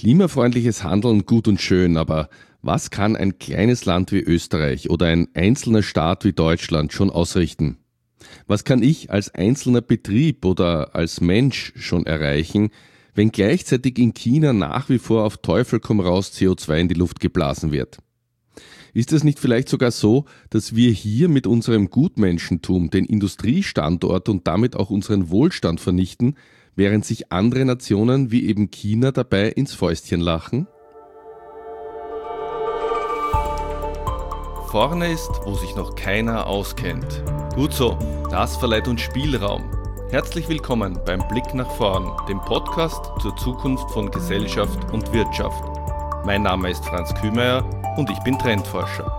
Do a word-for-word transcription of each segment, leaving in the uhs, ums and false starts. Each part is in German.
Klimafreundliches Handeln gut und schön, aber was kann ein kleines Land wie Österreich oder ein einzelner Staat wie Deutschland schon ausrichten? Was kann ich als einzelner Betrieb oder als Mensch schon erreichen, wenn gleichzeitig in China nach wie vor auf Teufel komm raus C O zwei in die Luft geblasen wird? Ist es nicht vielleicht sogar so, dass wir hier mit unserem Gutmenschentum den Industriestandort und damit auch unseren Wohlstand vernichten, während sich andere Nationen wie eben China dabei ins Fäustchen lachen? Vorne ist, wo sich noch keiner auskennt. Gut so, das verleiht uns Spielraum. Herzlich willkommen beim Blick nach vorn, dem Podcast zur Zukunft von Gesellschaft und Wirtschaft. Mein Name ist Franz Kühmeier und ich bin Trendforscher.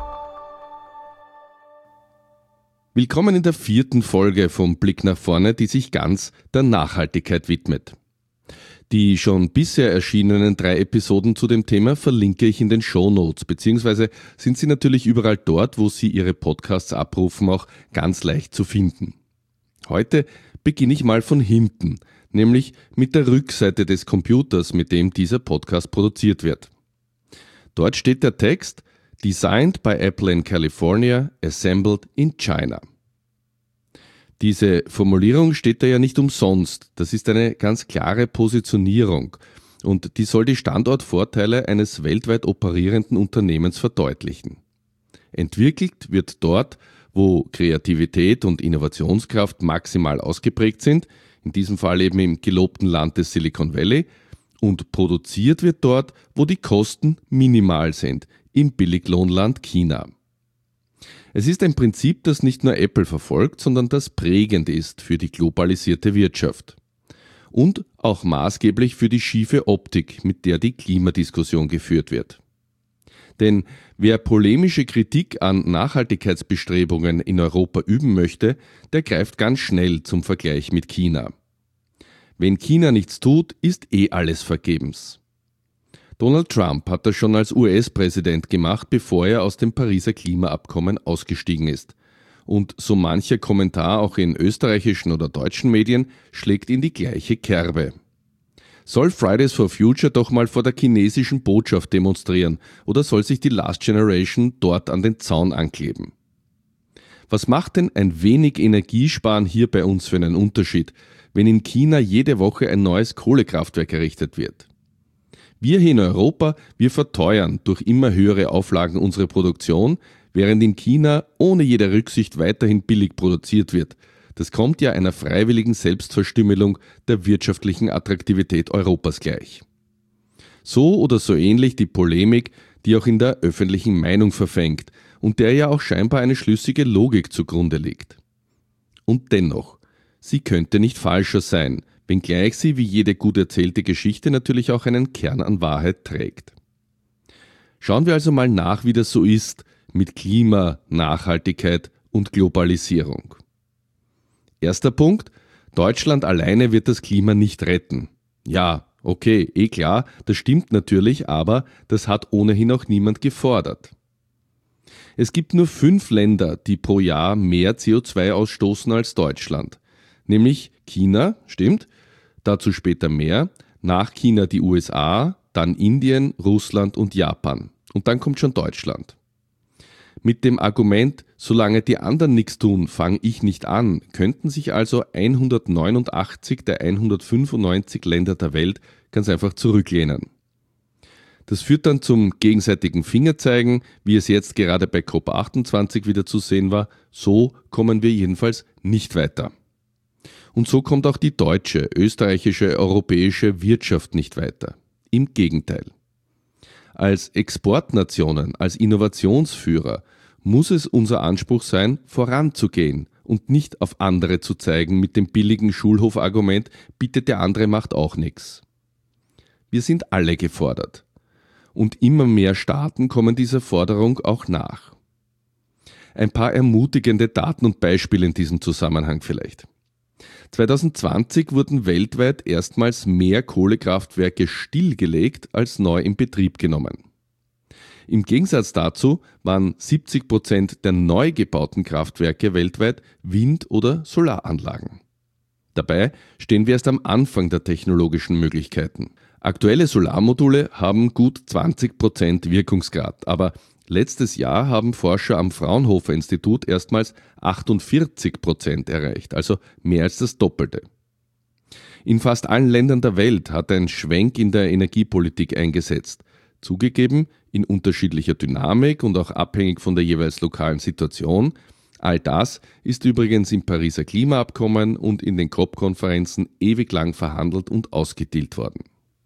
Willkommen in der vierten Folge vom Blick nach vorne, die sich ganz der Nachhaltigkeit widmet. Die schon bisher erschienenen drei Episoden zu dem Thema verlinke ich in den Shownotes, beziehungsweise sind sie natürlich überall dort, wo Sie Ihre Podcasts abrufen, auch ganz leicht zu finden. Heute beginne ich mal von hinten, nämlich mit der Rückseite des Computers, mit dem dieser Podcast produziert wird. Dort steht der Text Designed by Apple in California, assembled in China. Diese Formulierung steht da ja nicht umsonst. Das ist eine ganz klare Positionierung und die soll die Standortvorteile eines weltweit operierenden Unternehmens verdeutlichen. Entwickelt wird dort, wo Kreativität und Innovationskraft maximal ausgeprägt sind, in diesem Fall eben im gelobten Land des Silicon Valley, und produziert wird dort, wo die Kosten minimal sind, im Billiglohnland China. Es ist ein Prinzip, das nicht nur Apple verfolgt, sondern das prägend ist für die globalisierte Wirtschaft. Und auch maßgeblich für die schiefe Optik, mit der die Klimadiskussion geführt wird. Denn wer polemische Kritik an Nachhaltigkeitsbestrebungen in Europa üben möchte, der greift ganz schnell zum Vergleich mit China. Wenn China nichts tut, ist eh alles vergebens. Donald Trump hat das schon als U S-Präsident gemacht, bevor er aus dem Pariser Klimaabkommen ausgestiegen ist. Und so mancher Kommentar auch in österreichischen oder deutschen Medien schlägt in die gleiche Kerbe. Soll Fridays for Future doch mal vor der chinesischen Botschaft demonstrieren oder soll sich die Last Generation dort an den Zaun ankleben? Was macht denn ein wenig Energiesparen hier bei uns für einen Unterschied, wenn in China jede Woche ein neues Kohlekraftwerk errichtet wird? Wir hier in Europa, wir verteuern durch immer höhere Auflagen unsere Produktion, während in China ohne jede Rücksicht weiterhin billig produziert wird. Das kommt ja einer freiwilligen Selbstverstümmelung der wirtschaftlichen Attraktivität Europas gleich. So oder so ähnlich die Polemik, die auch in der öffentlichen Meinung verfängt und der ja auch scheinbar eine schlüssige Logik zugrunde liegt. Und dennoch, sie könnte nicht falscher sein, wenngleich sie wie jede gut erzählte Geschichte natürlich auch einen Kern an Wahrheit trägt. Schauen wir also mal nach, wie das so ist mit Klima, Nachhaltigkeit und Globalisierung. Erster Punkt, Deutschland alleine wird das Klima nicht retten. Ja, okay, eh klar, das stimmt natürlich, aber das hat ohnehin auch niemand gefordert. Es gibt nur fünf Länder, die pro Jahr mehr C O zwei ausstoßen als Deutschland. Nämlich China, stimmt, dazu später mehr, nach China die U S A, dann Indien, Russland und Japan. Und dann kommt schon Deutschland. Mit dem Argument, solange die anderen nichts tun, fange ich nicht an, könnten sich also hundertneunundachtzig der hundertfünfundneunzig Länder der Welt ganz einfach zurücklehnen. Das führt dann zum gegenseitigen Fingerzeigen, wie es jetzt gerade bei COP achtundzwanzig wieder zu sehen war. So kommen wir jedenfalls nicht weiter. Und so kommt auch die deutsche, österreichische, europäische Wirtschaft nicht weiter. Im Gegenteil. Als Exportnationen, als Innovationsführer muss es unser Anspruch sein, voranzugehen und nicht auf andere zu zeigen mit dem billigen Schulhofargument, bitte der andere macht auch nichts. Wir sind alle gefordert. Und immer mehr Staaten kommen dieser Forderung auch nach. Ein paar ermutigende Daten und Beispiele in diesem Zusammenhang vielleicht. zwanzig zwanzig wurden weltweit erstmals mehr Kohlekraftwerke stillgelegt als neu in Betrieb genommen. Im Gegensatz dazu waren siebzig Prozent der neu gebauten Kraftwerke weltweit Wind- oder Solaranlagen. Dabei stehen wir erst am Anfang der technologischen Möglichkeiten. Aktuelle Solarmodule haben gut zwanzig Prozent Wirkungsgrad, aber letztes Jahr haben Forscher am Fraunhofer Institut erstmals achtundvierzig Prozent erreicht, also mehr als das Doppelte. In fast allen Ländern der Welt hat ein Schwenk in der Energiepolitik eingesetzt. Zugegeben, in unterschiedlicher Dynamik und auch abhängig von der jeweils lokalen Situation. All das ist übrigens im Pariser Klimaabkommen und in den C O P-Konferenzen ewig lang verhandelt und ausgedealt worden.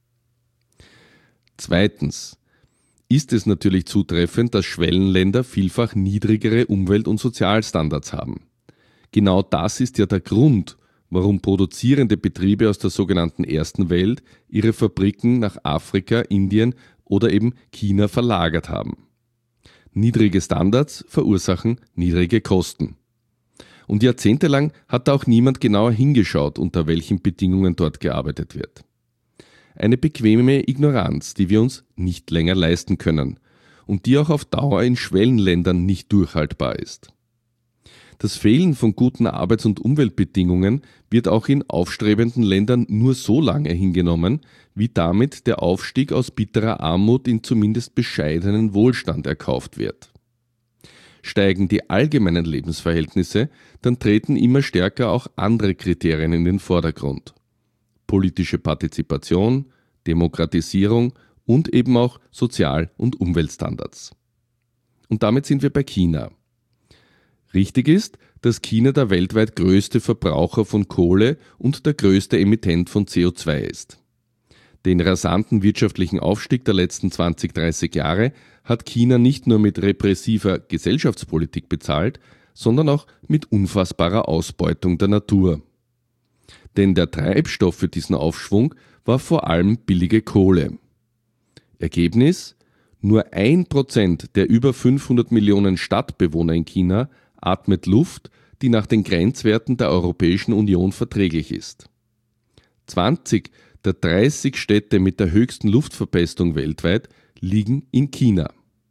Zweitens ist es natürlich zutreffend, dass Schwellenländer vielfach niedrigere Umwelt- und Sozialstandards haben. Genau das ist ja der Grund, warum produzierende Betriebe aus der sogenannten Ersten Welt ihre Fabriken nach Afrika, Indien oder eben China verlagert haben. Niedrige Standards verursachen niedrige Kosten. Und jahrzehntelang hat auch niemand genauer hingeschaut, unter welchen Bedingungen dort gearbeitet wird. Eine bequeme Ignoranz, die wir uns nicht länger leisten können und die auch auf Dauer in Schwellenländern nicht durchhaltbar ist. Das Fehlen von guten Arbeits- und Umweltbedingungen wird auch in aufstrebenden Ländern nur so lange hingenommen, wie damit der Aufstieg aus bitterer Armut in zumindest bescheidenen Wohlstand erkauft wird. Steigen die allgemeinen Lebensverhältnisse, dann treten immer stärker auch andere Kriterien in den Vordergrund. Politische Partizipation, Demokratisierung und eben auch Sozial- und Umweltstandards. Und damit sind wir bei China. Richtig ist, dass China der weltweit größte Verbraucher von Kohle und der größte Emittent von C O zwei ist. Den rasanten wirtschaftlichen Aufstieg der letzten zwanzig, dreißig Jahre hat China nicht nur mit repressiver Gesellschaftspolitik bezahlt, sondern auch mit unfassbarer Ausbeutung der Natur. Denn der Treibstoff für diesen Aufschwung war vor allem billige Kohle. Ergebnis: Nur ein Prozent der über fünfhundert Millionen Stadtbewohner in China atmet Luft, die nach den Grenzwerten der Europäischen Union verträglich ist. zwanzig der dreißig Städte mit der höchsten Luftverpestung weltweit liegen in China.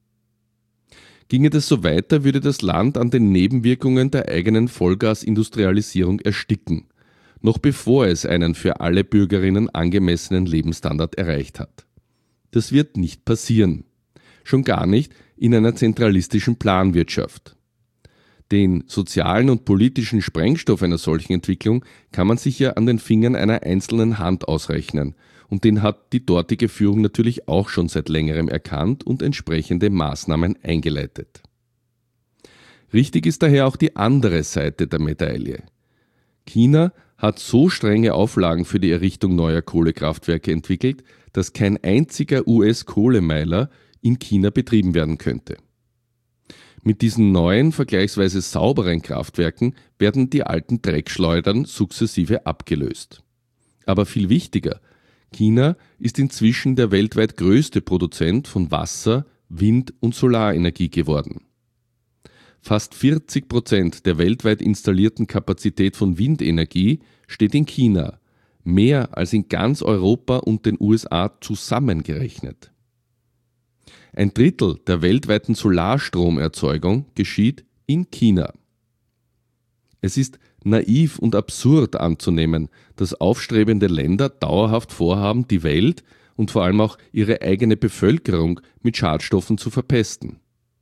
Ginge das so weiter, würde das Land an den Nebenwirkungen der eigenen Vollgasindustrialisierung ersticken, noch bevor es einen für alle Bürgerinnen angemessenen Lebensstandard erreicht hat. Das wird nicht passieren, schon gar nicht in einer zentralistischen Planwirtschaft. Den sozialen und politischen Sprengstoff einer solchen Entwicklung kann man sich ja an den Fingern einer einzelnen Hand ausrechnen, und den hat die dortige Führung natürlich auch schon seit längerem erkannt und entsprechende Maßnahmen eingeleitet. Richtig ist daher auch die andere Seite der Medaille. China hat so strenge Auflagen für die Errichtung neuer Kohlekraftwerke entwickelt, dass kein einziger U S-Kohlemeiler in China betrieben werden könnte. Mit diesen neuen, vergleichsweise sauberen Kraftwerken werden die alten Dreckschleudern sukzessive abgelöst. Aber viel wichtiger: China ist inzwischen der weltweit größte Produzent von Wasser-, Wind- und Solarenergie geworden. Fast vierzig Prozent der weltweit installierten Kapazität von Windenergie steht in China, mehr als in ganz Europa und den U S A zusammengerechnet. Ein Drittel der weltweiten Solarstromerzeugung geschieht in China. Es ist naiv und absurd anzunehmen, dass aufstrebende Länder dauerhaft vorhaben, die Welt und vor allem auch ihre eigene Bevölkerung mit Schadstoffen zu verpesten.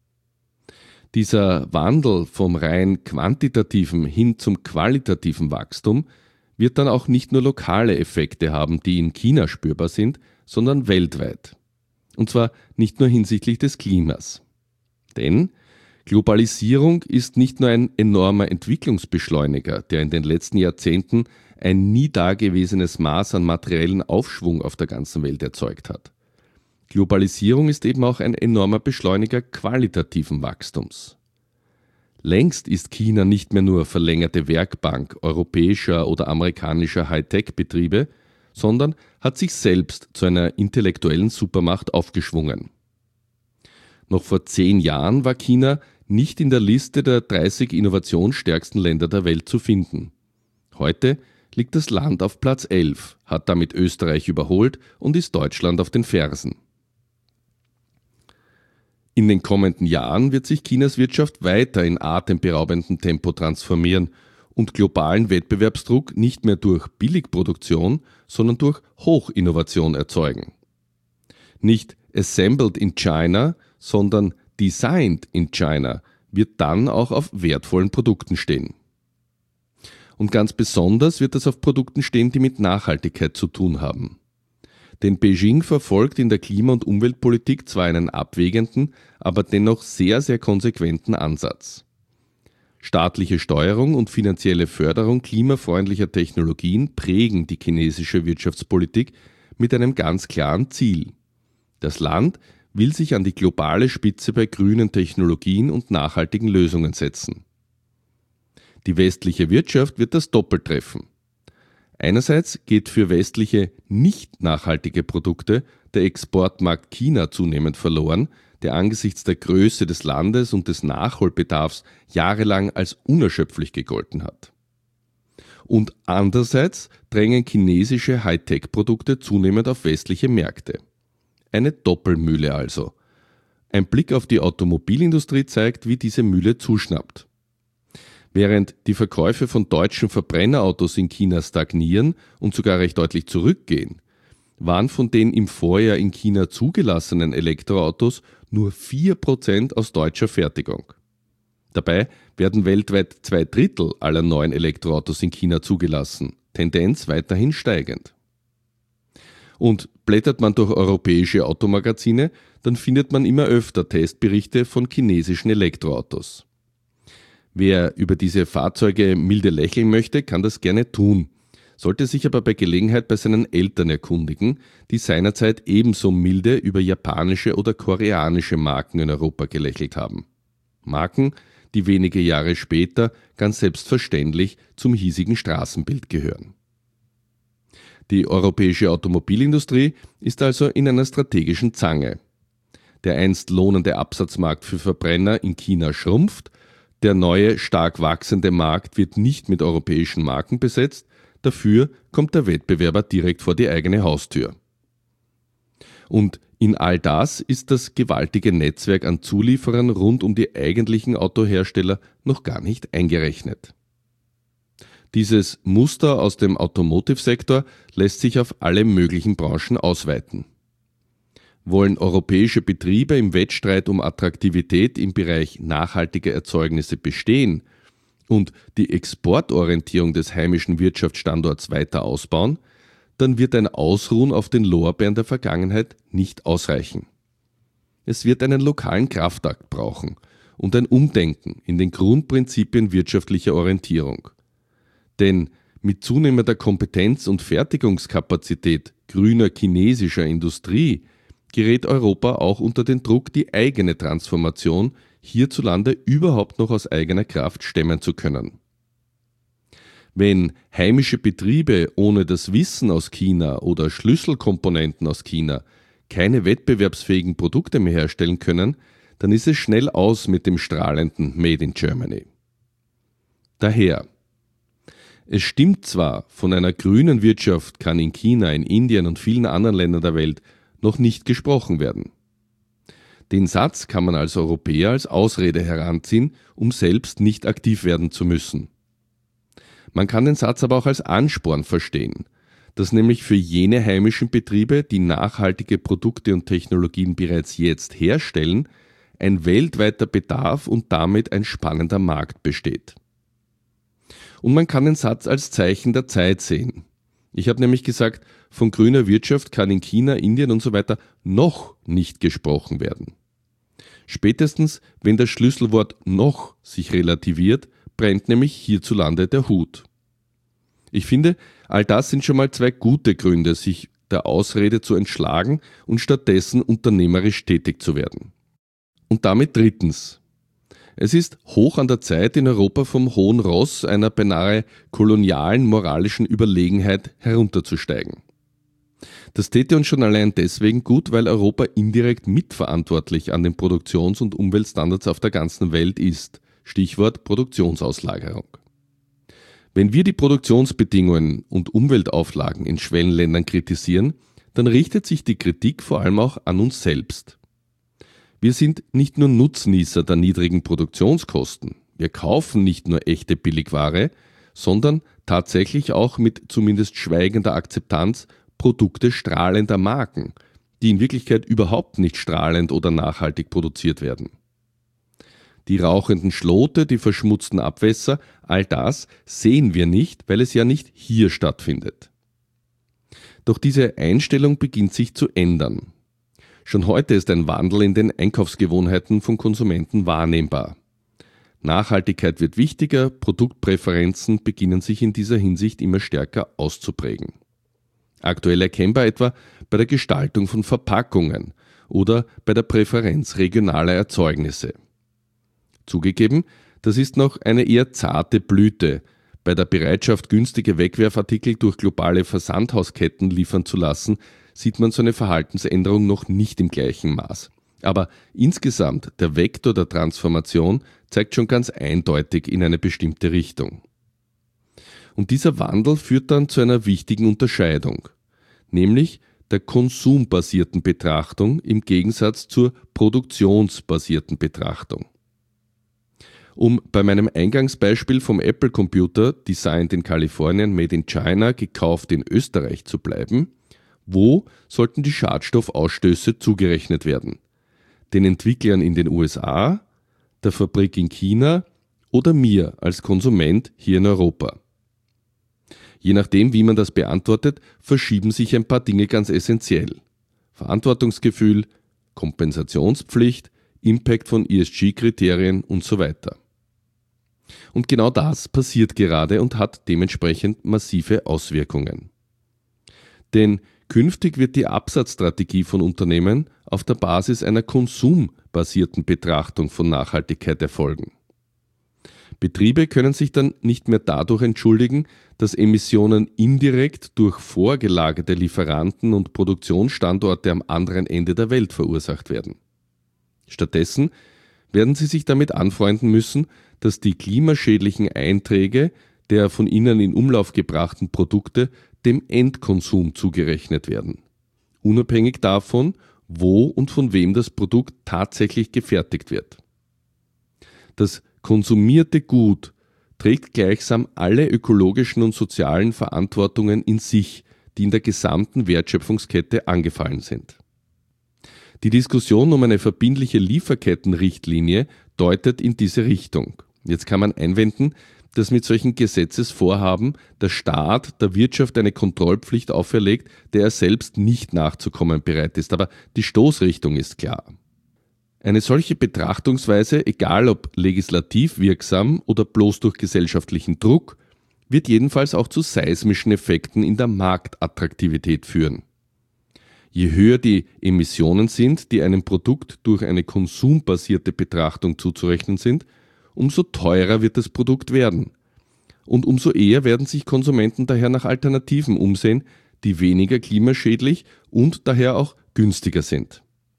Dieser Wandel vom rein quantitativen hin zum qualitativen Wachstum wird dann auch nicht nur lokale Effekte haben, die in China spürbar sind, sondern weltweit. Und zwar nicht nur hinsichtlich des Klimas. Denn Globalisierung ist nicht nur ein enormer Entwicklungsbeschleuniger, der in den letzten Jahrzehnten ein nie dagewesenes Maß an materiellen Aufschwung auf der ganzen Welt erzeugt hat. Globalisierung ist eben auch ein enormer Beschleuniger qualitativen Wachstums. Längst ist China nicht mehr nur verlängerte Werkbank europäischer oder amerikanischer Hightech-Betriebe, sondern hat sich selbst zu einer intellektuellen Supermacht aufgeschwungen. Noch vor zehn Jahren war China nicht in der Liste der dreißig innovationsstärksten Länder der Welt zu finden. Heute liegt das Land auf Platz elf, hat damit Österreich überholt und ist Deutschland auf den Fersen. In den kommenden Jahren wird sich Chinas Wirtschaft weiter in atemberaubendem Tempo transformieren und globalen Wettbewerbsdruck nicht mehr durch Billigproduktion, sondern durch Hochinnovation erzeugen. Nicht assembled in China, sondern designed in China wird dann auch auf wertvollen Produkten stehen. Und ganz besonders wird das auf Produkten stehen, die mit Nachhaltigkeit zu tun haben. Denn Beijing verfolgt in der Klima- und Umweltpolitik zwar einen abwägenden, aber dennoch sehr, sehr konsequenten Ansatz. Staatliche Steuerung und finanzielle Förderung klimafreundlicher Technologien prägen die chinesische Wirtschaftspolitik mit einem ganz klaren Ziel. Das Land will sich an die globale Spitze bei grünen Technologien und nachhaltigen Lösungen setzen. Die westliche Wirtschaft wird das doppelt treffen. Einerseits geht für westliche nicht nachhaltige Produkte der Exportmarkt China zunehmend verloren, der angesichts der Größe des Landes und des Nachholbedarfs jahrelang als unerschöpflich gegolten hat. Und andererseits drängen chinesische Hightech-Produkte zunehmend auf westliche Märkte. Eine Doppelmühle also. Ein Blick auf die Automobilindustrie zeigt, wie diese Mühle zuschnappt. Während die Verkäufe von deutschen Verbrennerautos in China stagnieren und sogar recht deutlich zurückgehen, waren von den im Vorjahr in China zugelassenen Elektroautos nur vier Prozent aus deutscher Fertigung. Dabei werden weltweit zwei Drittel aller neuen Elektroautos in China zugelassen, Tendenz weiterhin steigend. Und blättert man durch europäische Automagazine, dann findet man immer öfter Testberichte von chinesischen Elektroautos. Wer über diese Fahrzeuge milde lächeln möchte, kann das gerne tun, sollte sich aber bei Gelegenheit bei seinen Eltern erkundigen, die seinerzeit ebenso milde über japanische oder koreanische Marken in Europa gelächelt haben. Marken, die wenige Jahre später ganz selbstverständlich zum hiesigen Straßenbild gehören. Die europäische Automobilindustrie ist also in einer strategischen Zange. Der einst lohnende Absatzmarkt für Verbrenner in China schrumpft, der neue, stark wachsende Markt wird nicht mit europäischen Marken besetzt, dafür kommt der Wettbewerber direkt vor die eigene Haustür. Und in all das ist das gewaltige Netzwerk an Zulieferern rund um die eigentlichen Autohersteller noch gar nicht eingerechnet. Dieses Muster aus dem Automotive-Sektor lässt sich auf alle möglichen Branchen ausweiten. Wollen europäische Betriebe im Wettstreit um Attraktivität im Bereich nachhaltiger Erzeugnisse bestehen und die Exportorientierung des heimischen Wirtschaftsstandorts weiter ausbauen, dann wird ein Ausruhen auf den Lorbeeren der Vergangenheit nicht ausreichen. Es wird einen lokalen Kraftakt brauchen und ein Umdenken in den Grundprinzipien wirtschaftlicher Orientierung. Denn mit zunehmender Kompetenz und Fertigungskapazität grüner chinesischer Industrie gerät Europa auch unter den Druck, die eigene Transformation hierzulande überhaupt noch aus eigener Kraft stemmen zu können. Wenn heimische Betriebe ohne das Wissen aus China oder Schlüsselkomponenten aus China keine wettbewerbsfähigen Produkte mehr herstellen können, dann ist es schnell aus mit dem strahlenden Made in Germany. Daher, es stimmt zwar, von einer grünen Wirtschaft kann in China, in Indien und vielen anderen Ländern der Welt noch nicht gesprochen werden. Den Satz kann man als Europäer als Ausrede heranziehen, um selbst nicht aktiv werden zu müssen. Man kann den Satz aber auch als Ansporn verstehen, dass nämlich für jene heimischen Betriebe, die nachhaltige Produkte und Technologien bereits jetzt herstellen, ein weltweiter Bedarf und damit ein spannender Markt besteht. Und man kann den Satz als Zeichen der Zeit sehen. Ich habe nämlich gesagt, von grüner Wirtschaft kann in China, Indien und so weiter noch nicht gesprochen werden. Spätestens, wenn das Schlüsselwort noch sich relativiert, brennt nämlich hierzulande der Hut. Ich finde, all das sind schon mal zwei gute Gründe, sich der Ausrede zu entschlagen und stattdessen unternehmerisch tätig zu werden. Und damit drittens. Es ist hoch an der Zeit, in Europa vom hohen Ross einer beinahe kolonialen moralischen Überlegenheit herunterzusteigen. Das täte uns schon allein deswegen gut, weil Europa indirekt mitverantwortlich an den Produktions- und Umweltstandards auf der ganzen Welt ist. Stichwort Produktionsauslagerung. Wenn wir die Produktionsbedingungen und Umweltauflagen in Schwellenländern kritisieren, dann richtet sich die Kritik vor allem auch an uns selbst. Wir sind nicht nur Nutznießer der niedrigen Produktionskosten. Wir kaufen nicht nur echte Billigware, sondern tatsächlich auch mit zumindest schweigender Akzeptanz Produkte strahlender Marken, die in Wirklichkeit überhaupt nicht strahlend oder nachhaltig produziert werden. Die rauchenden Schlote, die verschmutzten Abwässer, all das sehen wir nicht, weil es ja nicht hier stattfindet. Doch diese Einstellung beginnt sich zu ändern. Schon heute ist ein Wandel in den Einkaufsgewohnheiten von Konsumenten wahrnehmbar. Nachhaltigkeit wird wichtiger, Produktpräferenzen beginnen sich in dieser Hinsicht immer stärker auszuprägen. Aktuell erkennbar etwa bei der Gestaltung von Verpackungen oder bei der Präferenz regionaler Erzeugnisse. Zugegeben, das ist noch eine eher zarte Blüte. Bei der Bereitschaft, günstige Wegwerfartikel durch globale Versandhausketten liefern zu lassen, sieht man so eine Verhaltensänderung noch nicht im gleichen Maß. Aber insgesamt, der Vektor der Transformation zeigt schon ganz eindeutig in eine bestimmte Richtung. Und dieser Wandel führt dann zu einer wichtigen Unterscheidung, nämlich der konsumbasierten Betrachtung im Gegensatz zur produktionsbasierten Betrachtung. Um bei meinem Eingangsbeispiel vom Apple-Computer, designed in Kalifornien, made in China, gekauft in Österreich zu bleiben, wo sollten die Schadstoffausstöße zugerechnet werden? Den Entwicklern in den U S A, der Fabrik in China oder mir als Konsument hier in Europa? Je nachdem, wie man das beantwortet, verschieben sich ein paar Dinge ganz essentiell. Verantwortungsgefühl, Kompensationspflicht, Impact von E S G-Kriterien und so weiter. Und genau das passiert gerade und hat dementsprechend massive Auswirkungen. Denn künftig wird die Absatzstrategie von Unternehmen auf der Basis einer konsumbasierten Betrachtung von Nachhaltigkeit erfolgen. Betriebe können sich dann nicht mehr dadurch entschuldigen, dass Emissionen indirekt durch vorgelagerte Lieferanten und Produktionsstandorte am anderen Ende der Welt verursacht werden. Stattdessen werden sie sich damit anfreunden müssen, dass die klimaschädlichen Einträge der von ihnen in Umlauf gebrachten Produkte dem Endkonsum zugerechnet werden, unabhängig davon, wo und von wem das Produkt tatsächlich gefertigt wird. Das konsumierte Gut trägt gleichsam alle ökologischen und sozialen Verantwortungen in sich, die in der gesamten Wertschöpfungskette angefallen sind. Die Diskussion um eine verbindliche Lieferkettenrichtlinie deutet in diese Richtung. Jetzt kann man einwenden, dass mit solchen Gesetzesvorhaben der Staat der Wirtschaft eine Kontrollpflicht auferlegt, der er selbst nicht nachzukommen bereit ist. Aber die Stoßrichtung ist klar. Eine solche Betrachtungsweise, egal ob legislativ wirksam oder bloß durch gesellschaftlichen Druck, wird jedenfalls auch zu seismischen Effekten in der Marktattraktivität führen. Je höher die Emissionen sind, die einem Produkt durch eine konsumbasierte Betrachtung zuzurechnen sind, umso teurer wird das Produkt werden. Und umso eher werden sich Konsumenten daher nach Alternativen umsehen, die weniger klimaschädlich und daher auch günstiger sind.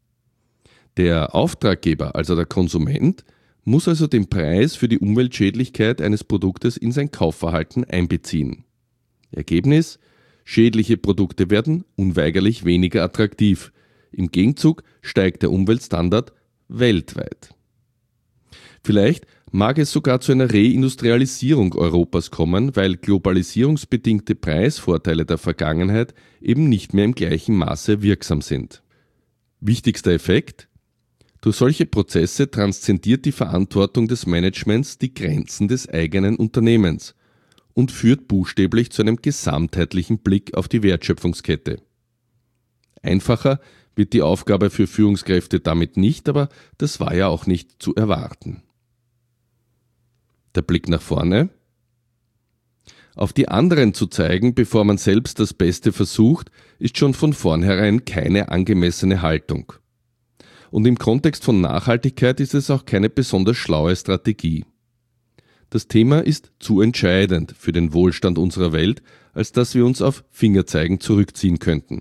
Der Auftraggeber, also der Konsument, muss also den Preis für die Umweltschädlichkeit eines Produktes in sein Kaufverhalten einbeziehen. Ergebnis: Schädliche Produkte werden unweigerlich weniger attraktiv. Im Gegenzug steigt der Umweltstandard weltweit. Vielleicht mag es sogar zu einer Reindustrialisierung Europas kommen, weil globalisierungsbedingte Preisvorteile der Vergangenheit eben nicht mehr im gleichen Maße wirksam sind. Wichtigster Effekt: Durch solche Prozesse transzendiert die Verantwortung des Managements die Grenzen des eigenen Unternehmens und führt buchstäblich zu einem gesamtheitlichen Blick auf die Wertschöpfungskette. Einfacher wird die Aufgabe für Führungskräfte damit nicht, aber das war ja auch nicht zu erwarten. Der Blick nach vorne. Auf die anderen zu zeigen, bevor man selbst das Beste versucht, ist schon von vornherein keine angemessene Haltung. Und im Kontext von Nachhaltigkeit ist es auch keine besonders schlaue Strategie. Das Thema ist zu entscheidend für den Wohlstand unserer Welt, als dass wir uns auf Fingerzeigen zurückziehen könnten.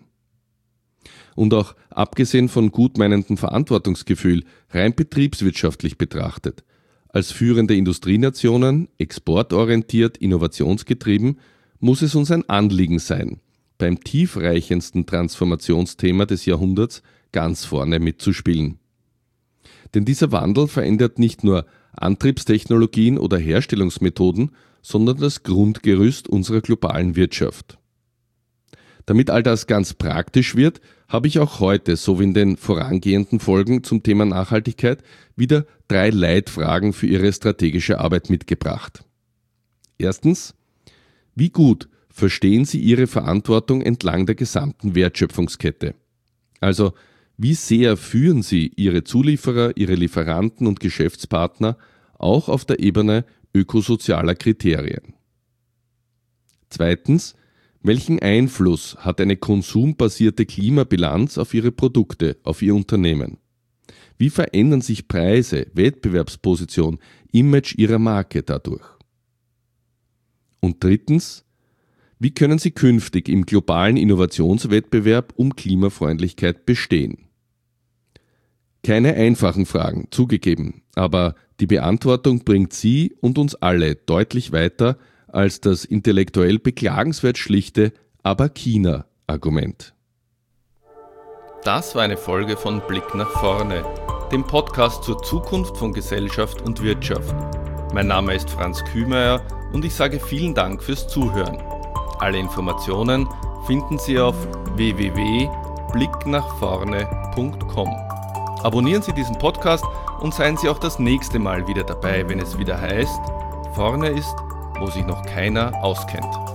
Und auch abgesehen von gutmeinendem Verantwortungsgefühl, rein betriebswirtschaftlich betrachtet, als führende Industrienationen, exportorientiert, innovationsgetrieben, muss es uns ein Anliegen sein, beim tiefreichendsten Transformationsthema des Jahrhunderts ganz vorne mitzuspielen. Denn dieser Wandel verändert nicht nur Antriebstechnologien oder Herstellungsmethoden, sondern das Grundgerüst unserer globalen Wirtschaft. Damit all das ganz praktisch wird, habe ich auch heute, so wie in den vorangehenden Folgen zum Thema Nachhaltigkeit, wieder drei Leitfragen für Ihre strategische Arbeit mitgebracht. Erstens: Wie gut verstehen Sie Ihre Verantwortung entlang der gesamten Wertschöpfungskette? Also, wie sehr führen Sie Ihre Zulieferer, Ihre Lieferanten und Geschäftspartner auch auf der Ebene ökosozialer Kriterien? Zweitens: Welchen Einfluss hat eine konsumbasierte Klimabilanz auf Ihre Produkte, auf Ihr Unternehmen? Wie verändern sich Preise, Wettbewerbsposition, Image Ihrer Marke dadurch? Und drittens: Wie können Sie künftig im globalen Innovationswettbewerb um Klimafreundlichkeit bestehen? Keine einfachen Fragen, zugegeben, aber die Beantwortung bringt Sie und uns alle deutlich weiter als das intellektuell beklagenswert schlichte Aber China-Argument. Das war eine Folge von Blick nach vorne, dem Podcast zur Zukunft von Gesellschaft und Wirtschaft. Mein Name ist Franz Kühmeier und ich sage vielen Dank fürs Zuhören. Alle Informationen finden Sie auf w w w punkt blick nach vorne punkt com. Abonnieren Sie diesen Podcast und seien Sie auch das nächste Mal wieder dabei, wenn es wieder heißt: Vorne ist, wo sich noch keiner auskennt.